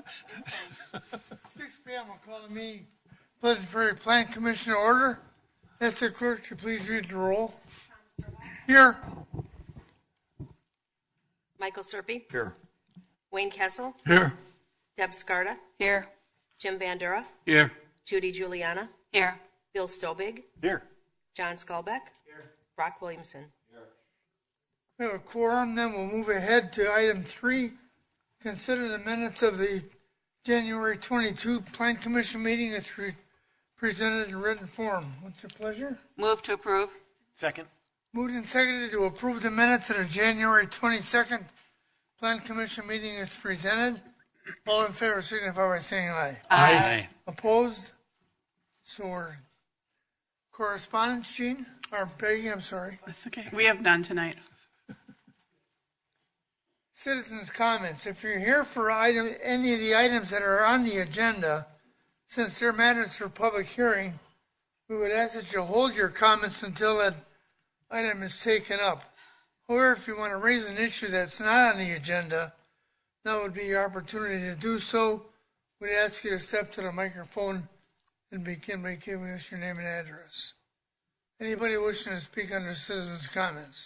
6 p.m. I'll call the meeting. Pleasant Prairie Plan Commission order. That's the clerk to please read the roll. Here. Michael Serpy. Here. Wayne Kessel. Here. Deb Scarda. Here. Jim Bandura. Here. Judy Juliana. Here. Bill Stobig. Here. John Skalbeck. Here. Brock Williamson. We have a quorum, then we'll move ahead to item 3. Consider the minutes of the January 22 Plan Commission meeting as presented in written form. What's your pleasure? Move to approve. Second. Moved and seconded to approve the minutes of the January 22nd Plan Commission meeting as presented. All in favor signify by saying aye. Aye. Opposed? So ordered. Correspondence, Gene? Or Peggy, I'm sorry. That's okay. We have none tonight. Citizens' comments. If you're here for any of the items that are on the agenda, since they're matters for public hearing, we would ask that you hold your comments until that item is taken up. However, if you want to raise an issue that's not on the agenda, that would be your opportunity to do so. We'd ask you to step to the microphone and begin by giving us your name and address. Anybody wishing to speak under citizens' comments?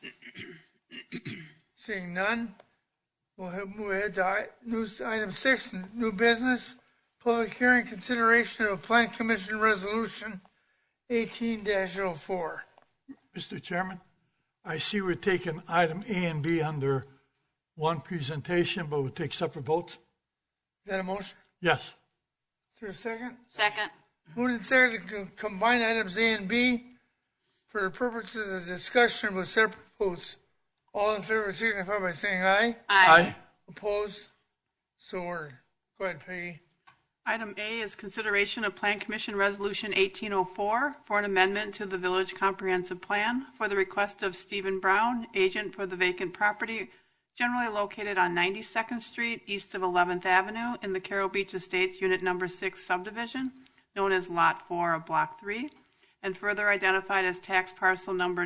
Seeing none, we'll move ahead to item 6, new business, public hearing consideration of a Plan Commission resolution 18-04. Mr. Chairman, I see we're taking item A and B under one presentation, but we'll take separate votes. Is that a motion? Yes. Is there a second? Second. Moved and seconded to combine items A and B for the purposes of discussion with separate votes. All in favor signify by saying aye. Aye. Opposed? So ordered. Go ahead, Peggy. Item A is consideration of Plan Commission Resolution 1804 for an amendment to the Village Comprehensive Plan for the request of Stephen Brown, agent for the vacant property generally located on 92nd Street east of 11th Avenue in the Carroll Beach Estates Unit Number 6 subdivision, known as Lot 4 of Block 3, and further identified as tax parcel number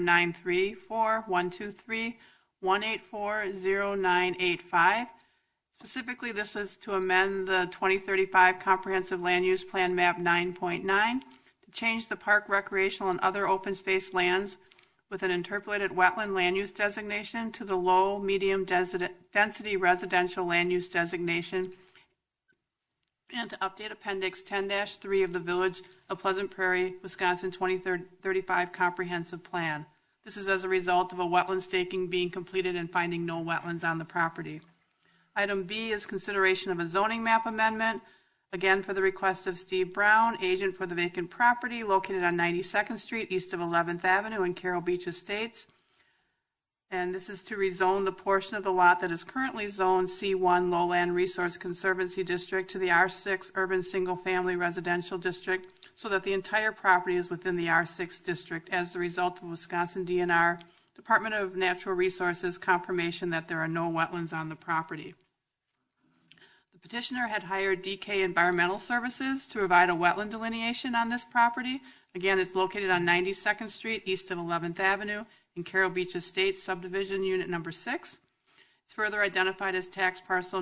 934-123-184-0985. Specifically, this is to amend the 2035 Comprehensive Land Use Plan Map 9.9 to change the park, recreational, and other open space lands with an interpolated wetland land use designation to the low, medium density residential land use designation, and to update Appendix 10-3 of the Village of Pleasant Prairie, Wisconsin 2035 Comprehensive Plan. This is as a result of a wetland staking being completed and finding no wetlands on the property. Item B is consideration of a zoning map amendment, again for the request of Steve Brown, agent for the vacant property located on 92nd Street east of 11th Avenue in Carroll Beach Estates. And this is to rezone the portion of the lot that is currently zoned C1 Lowland Resource Conservancy District to the R6 Urban Single Family Residential District so that the entire property is within the R6 district as the result of Wisconsin DNR, Department of Natural Resources, confirmation that there are no wetlands on the property. The petitioner had hired DK Environmental Services to provide a wetland delineation on this property. Again, it's located on 92nd Street east of 11th Avenue in Carroll Beach Estates Subdivision Unit Number 6. It's further identified as tax parcel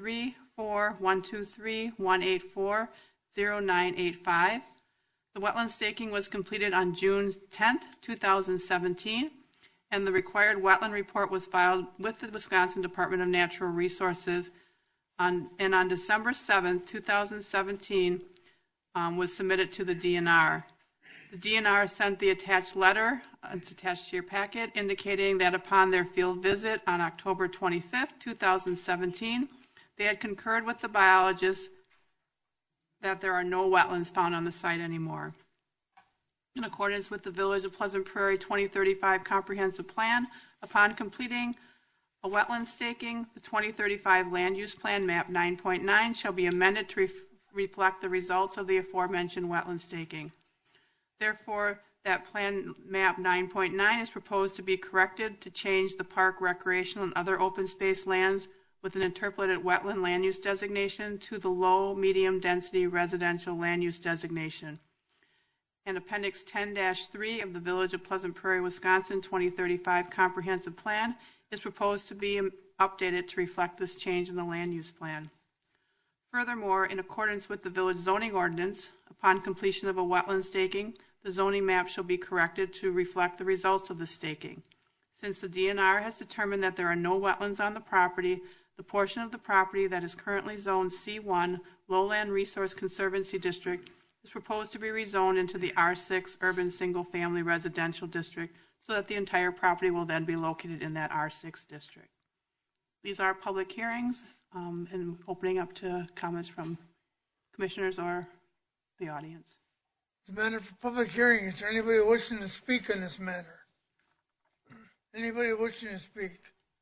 934-123-184-0985. The wetland staking was completed on June 10, 2017, and the required wetland report was filed with the Wisconsin Department of Natural Resources on December 7, 2017, was submitted to the DNR. The DNR sent the attached letter, it's attached to your packet, indicating that upon their field visit on October 25, 2017, they had concurred with the biologists that there are no wetlands found on the site anymore. In accordance with the Village of Pleasant Prairie 2035 Comprehensive Plan, upon completing a wetland staking, the 2035 Land Use Plan Map 9.9 shall be amended to reflect the results of the aforementioned wetland staking. Therefore, that Plan Map 9.9 is proposed to be corrected to change the park, recreational, and other open space lands with an interpolated wetland land use designation to the low, medium density residential land use designation. And Appendix 10-3 of the Village of Pleasant Prairie, Wisconsin 2035 Comprehensive Plan is proposed to be updated to reflect this change in the land use plan. Furthermore, in accordance with the village zoning ordinance, upon completion of a wetland staking, the zoning map shall be corrected to reflect the results of the staking. Since the DNR has determined that there are no wetlands on the property, the portion of the property that is currently zoned C1, Lowland Resource Conservancy District, is proposed to be rezoned into the R6 Urban Single Family Residential District so that the entire property will then be located in that R6 district. These are public hearings and opening up to comments from commissioners or the audience. It's a matter for public hearing. Is there anybody wishing to speak on this matter? Anybody wishing to speak?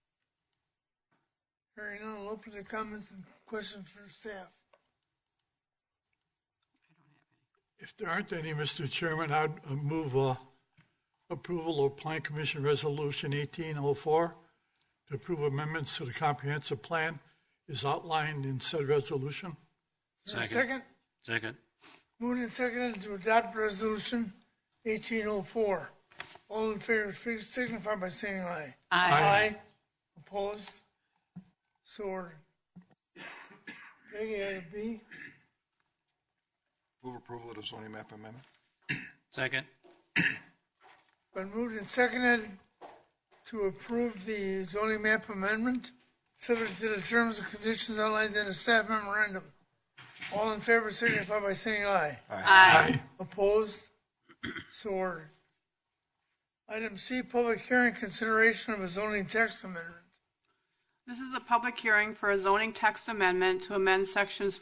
Hearing none, I'll open the comments and questions for staff. If there aren't any, Mr. Chairman, I'd move approval of Plan Commission Resolution 1804 to approve amendments to the comprehensive plan is outlined in said resolution. Is there a second? Second. Moved and seconded to adopt resolution 1804. All in favor, please signify by saying aye. Aye. Opposed? So ordered. Okay, item B. Move approval of the zoning map amendment. Second. Been moved and seconded to approve the zoning map amendment, subject to the terms and conditions outlined in the staff memorandum. All in favor, signify by saying aye. Aye. Opposed? So ordered. Item C, public hearing, consideration of a zoning text amendment. This is a public hearing for a zoning text amendment to amend sections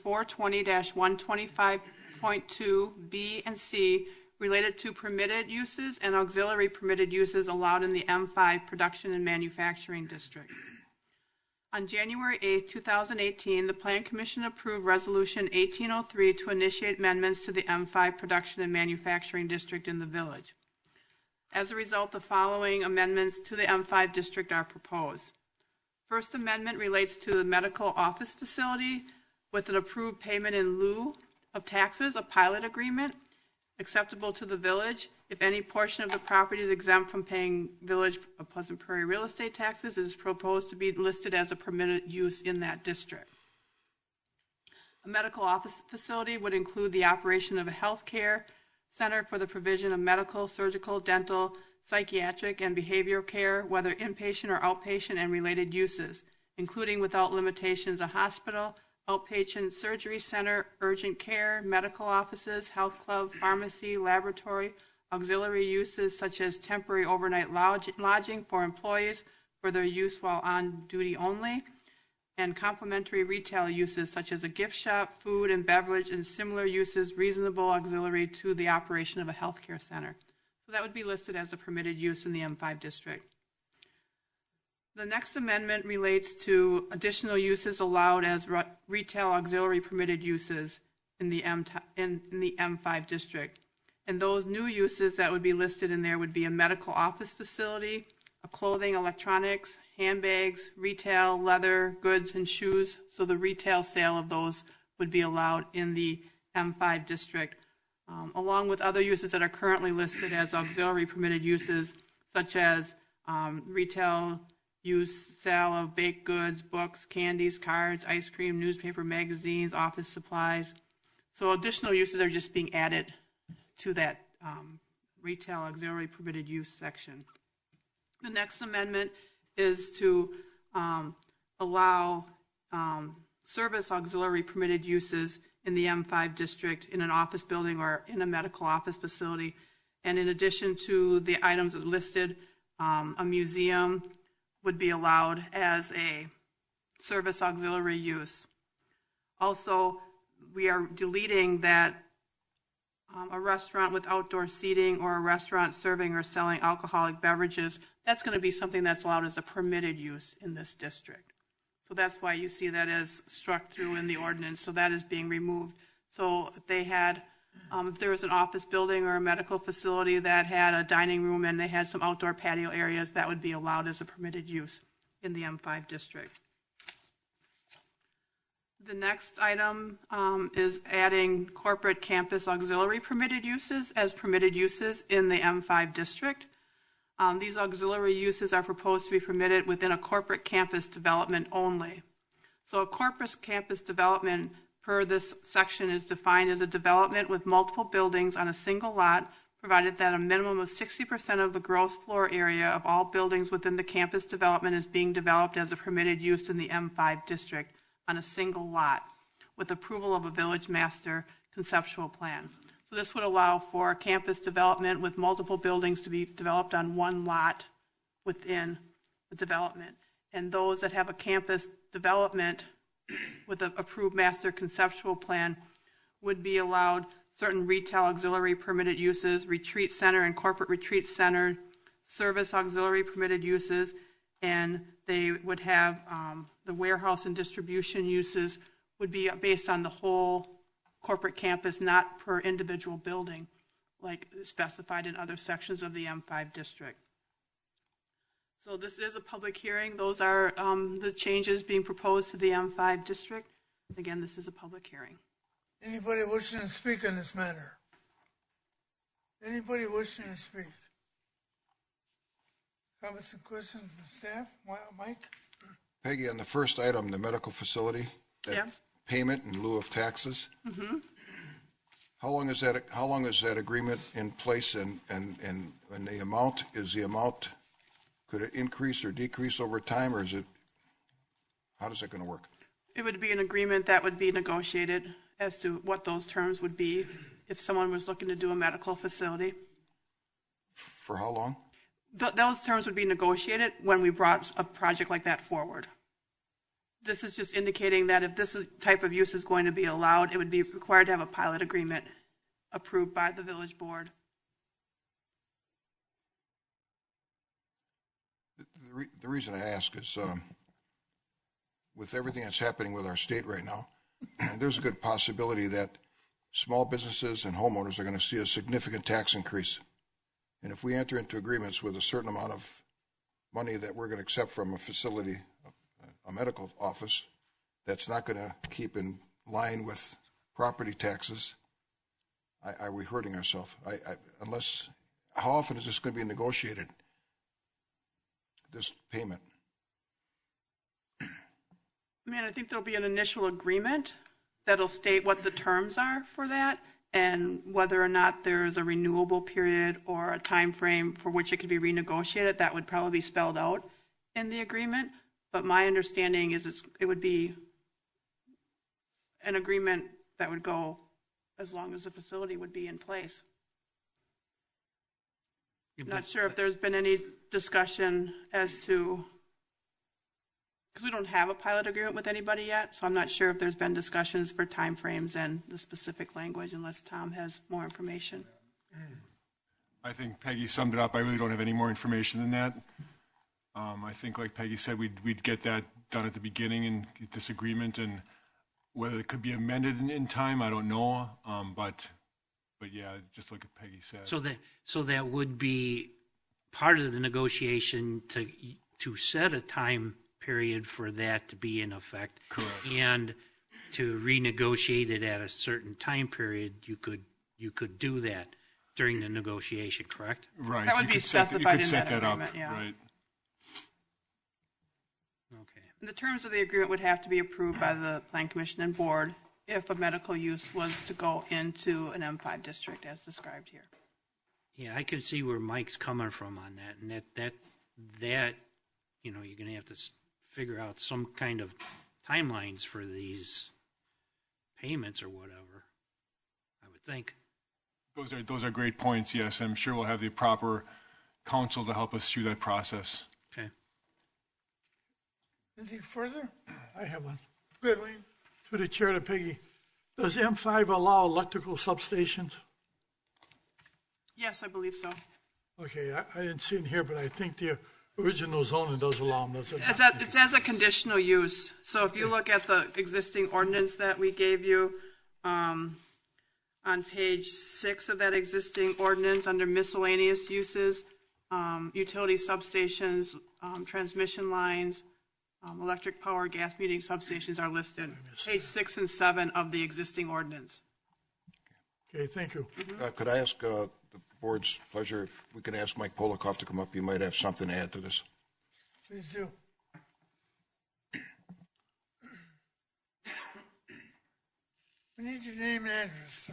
420-125.2 B and C related to permitted uses and auxiliary permitted uses allowed in the M5 Production and Manufacturing District. On January 8, 2018, the Plan Commission approved Resolution 1803 to initiate amendments to the M5 Production and Manufacturing District in the village. As a result, the following amendments to the M5 district are proposed. First amendment relates to the medical office facility with an approved payment in lieu of taxes, a pilot agreement acceptable to the village. If any portion of the property is exempt from paying Village of Pleasant Prairie real estate taxes, it is proposed to be listed as a permitted use in that district. A medical office facility would include the operation of a health care center for the provision of medical, surgical, dental, psychiatric, and behavioral care, whether inpatient or outpatient, and related uses, including without limitations a hospital, outpatient surgery center, urgent care, medical offices, health club, pharmacy, laboratory, auxiliary uses such as temporary overnight lodging for employees for their use while on duty only, and complementary retail uses such as a gift shop, food and beverage, and similar uses reasonable auxiliary to the operation of a healthcare center. So that would be listed as a permitted use in the M5 district. The next amendment relates to additional uses allowed as retail auxiliary permitted uses in the M5 district. And those new uses that would be listed in there would be a medical office facility, a clothing, electronics, handbags, retail, leather, goods, and shoes. So the retail sale of those would be allowed in the M5 district, along with other uses that are currently listed as auxiliary permitted uses, such as retail use, sale of baked goods, books, candies, cards, ice cream, newspaper, magazines, office supplies. So additional uses are just being added to that retail auxiliary permitted use section. The next amendment is to allow service auxiliary permitted uses in the M5 district in an office building or in a medical office facility. And in addition to the items listed, a museum would be allowed as a service auxiliary use. Also, we are deleting that a restaurant with outdoor seating or a restaurant serving or selling alcoholic beverages, that's going to be something that's allowed as a permitted use in this district. So that's why you see that as struck through in the ordinance. So that is being removed. So if they had, if there was an office building or a medical facility that had a dining room and they had some outdoor patio areas, that would be allowed as a permitted use in the M5 district. The next item is adding corporate campus auxiliary permitted uses as permitted uses in the M5 district. These auxiliary uses are proposed to be permitted within a corporate campus development only. So a corporate campus development per this section is defined as a development with multiple buildings on a single lot, provided that a minimum of 60% of the gross floor area of all buildings within the campus development is being developed as a permitted use in the M5 district on a single lot, with approval of a village master conceptual plan. So this would allow for campus development with multiple buildings to be developed on one lot within the development. And those that have a campus development with an approved master conceptual plan would be allowed certain retail auxiliary permitted uses, retreat center and corporate retreat center, service auxiliary permitted uses, and they would have the warehouse and distribution uses would be based on the whole corporate campus, not per individual building, like specified in other sections of the M5 district. So this is a public hearing. Those are the changes being proposed to the M5 district. Again, this is a public hearing. Anybody wishing to speak on this matter? Anybody wishing to speak? Comments and questions from staff? Mike? Peggy, on the first item, the medical facility, that Yeah. payment in lieu of taxes. Mm-hmm. How long is that agreement in place, and the amount, could it increase or decrease over time, or how is it going to work? It would be an agreement that would be negotiated as to what those terms would be if someone was looking to do a medical facility. For how long? Those terms would be negotiated when we brought a project like that forward. This is just indicating that if this type of use is going to be allowed, it would be required to have a pilot agreement approved by the village board. The reason I ask is with everything that's happening with our state right now, there's a good possibility that small businesses and homeowners are going to see a significant tax increase. And if we enter into agreements with a certain amount of money that we're going to accept from a facility, a medical office, that's not going to keep in line with property taxes, are we hurting ourselves? How often is this going to be negotiated, this payment? I think there'll be an initial agreement that'll state what the terms are for that and whether or not there's a renewable period or a time frame for which it could be renegotiated. That would probably be spelled out in the agreement. But my understanding is it would be an agreement that would go as long as the facility would be in place. I'm not sure if there's been any discussion as to, because we don't have a pilot agreement with anybody yet, so I'm not sure if there's been discussions for timeframes and the specific language, unless Tom has more information. I think Peggy summed it up. I really don't have any more information than that. I think, like Peggy said, we'd get that done at the beginning and get this agreement, and whether it could be amended in time, I don't know. But yeah, just like Peggy said. So that would be part of the negotiation to set a time period for that to be in effect. Correct. And to renegotiate it at a certain time period, you could do that during the negotiation, correct? That Right. would be specified in that agreement, yeah. Right. Okay. The terms of the agreement would have to be approved by the Plan Commission and Board if a medical use was to go into an M5 district as described here. Yeah, I can see where Mike's coming from on that, and that you're going to have to figure out some kind of timelines for these payments or whatever, I would think. Those are great points. Yes, I'm sure we'll have the proper counsel to help us through that process. Okay. Anything further? I have one. Good, Wayne. Through the chair to Peggy. Does M5 allow electrical substations? Yes, I believe so. Okay, I didn't see it here, but I think the original zoning does allow them, does it? It's as a conditional use. So if you look at the existing ordinance that we gave you, on page 6 of that existing ordinance under miscellaneous uses, utility substations, transmission lines, electric power, gas metering substations are listed. Page 6 and 7 of the existing ordinance. Okay, thank you. Could I ask the board's pleasure if we could ask Mike Polikoff to come up? He might have something to add to this. Please do. We need your name and address, sir.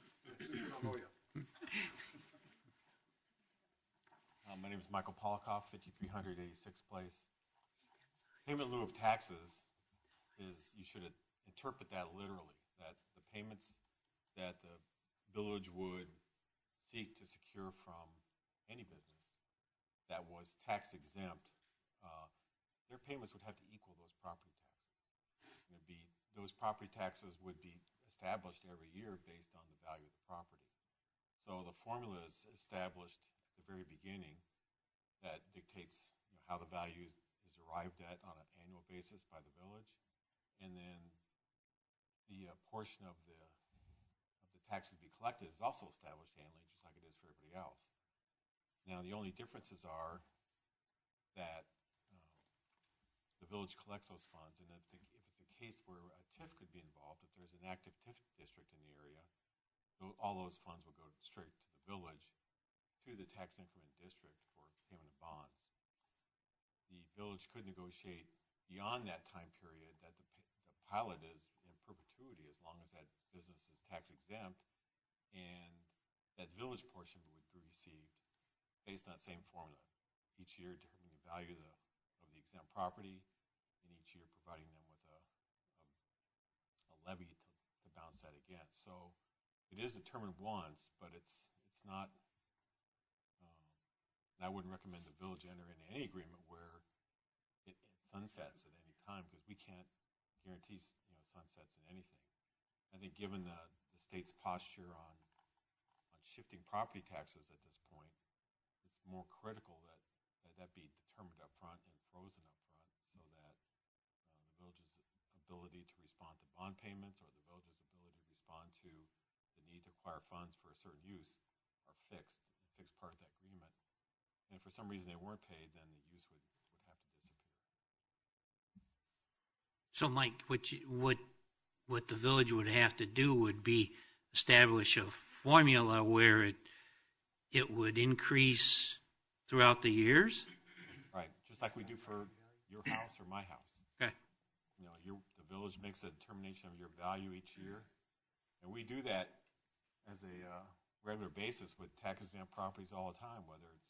My name is Michael Polikoff, 5300 86th Place. Payment in lieu of taxes is, you should interpret that literally, that the payments that the village would seek to secure from any business that was tax exempt, their payments would have to equal those property taxes. Those property taxes would be established every year based on the value of the property. So the formula is established at the very beginning that dictates how the value is arrived at on an annual basis by the village, and then the portion of the taxes to be collected is also established annually, just like it is for everybody else. Now, the only differences are that the village collects those funds, and if it's a case where a TIF could be involved, if there's an active TIF district in the area, all those funds will go straight to the village, to the tax increment district for payment of bonds. The village could negotiate beyond that time period that the pilot is in perpetuity as long as that business is tax exempt, and that village portion would be received based on that same formula, each year determining the value of the exempt property, and each year providing them with a levy to bounce that against. So it is determined once, but it's not. And I wouldn't recommend the village enter into any agreement where it sunsets at any time, because we can't guarantee sunsets in anything. I think given the state's posture on shifting property taxes at this point, it's more critical that be determined up front and frozen up front, so that the village's ability to respond to bond payments or the village's ability to respond to the need to acquire funds for a certain use are fixed part of that agreement. And if for some reason they weren't paid, then the use would have to disappear. So, Mike, what the village would have to do would be establish a formula where it would increase throughout the years? Right, just like we do for your house or my house. Okay. The village makes a determination of your value each year, and we do that as a regular basis with tax-exempt properties all the time, whether it's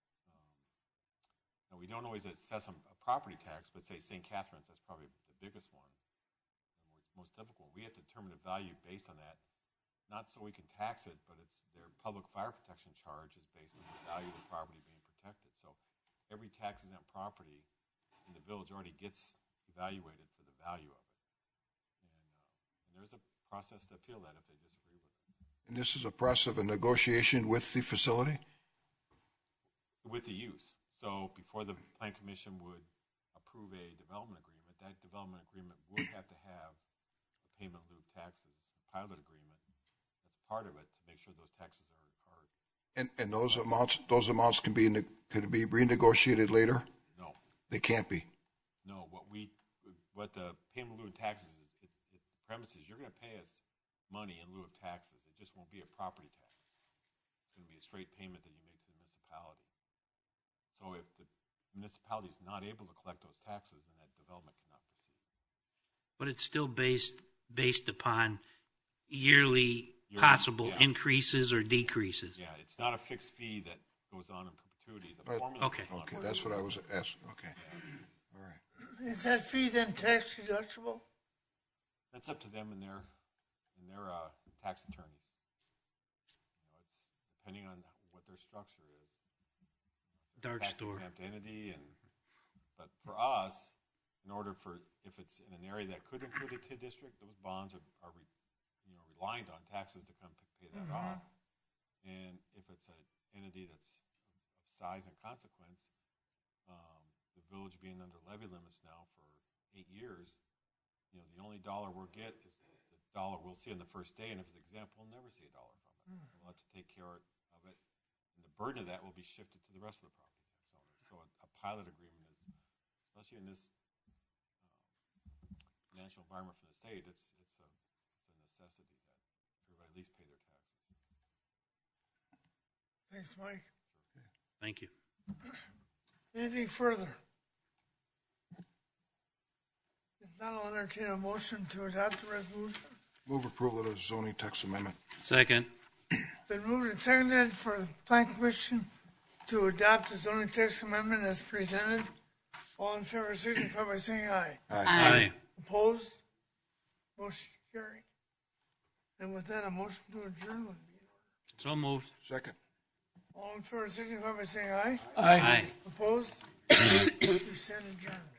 we don't always assess a property tax, but say St. Catharines, that's probably the biggest one, the most difficult. We have to determine the value based on that, not so we can tax it, but it's their public fire protection charge is based on the value of the property being protected. So every tax-exempt property in the village already gets evaluated for the value of it. And there's a process to appeal that if they disagree with it. And this is a process of a negotiation with the facility? With the use. So before the Plan Commission would approve a development agreement, that development agreement would have to have a payment in lieu of taxes, a pilot agreement. That's part of it to make sure those taxes are. And those amounts can be renegotiated later? No. They can't be. No. What the payment in lieu of taxes is, the premise is you're going to pay us money in lieu of taxes. It just won't be a property tax. It's going to be a straight payment that you make to the municipality. So if the municipality is not able to collect those taxes, then that development cannot proceed. But it's still based upon yearly possible increases or decreases. Yeah, it's not a fixed fee that goes on in perpetuity. The formula Okay. Okay, that's what I was asking. Okay. All right. Is that fee then tax deductible? That's up to them and their tax attorneys. It's depending on what their structure is. Dark store. Tax-exempt entity, but for us, in order for, if it's in an area that could include a TID district, those bonds are reliant on taxes to come pay that off. And if it's an entity that's of size and consequence, the village being under levy limits now for 8 years, the only dollar we'll get is the dollar we'll see on the first day, and if it's exempt, we'll never see a dollar from it. We'll have to take care of it, and the burden of that will be shifted to the rest of the property tax owners. So a pilot agreement is, especially in this financial environment for the state, it's a necessity that everybody at least pay their taxes. Thanks, Mike. Thank you. Anything further? If not, I'll entertain a motion to adopt the resolution. Move approval of the zoning text amendment. Second. Been moved and seconded for the Plan Commission to adopt the zoning text amendment as presented. All in favor signify by saying aye. Aye. Opposed? Motion carried. And with that, a motion to adjourn would be in order. So moved. Second. All in favor signify by saying aye. Aye. Opposed? We stand adjourned.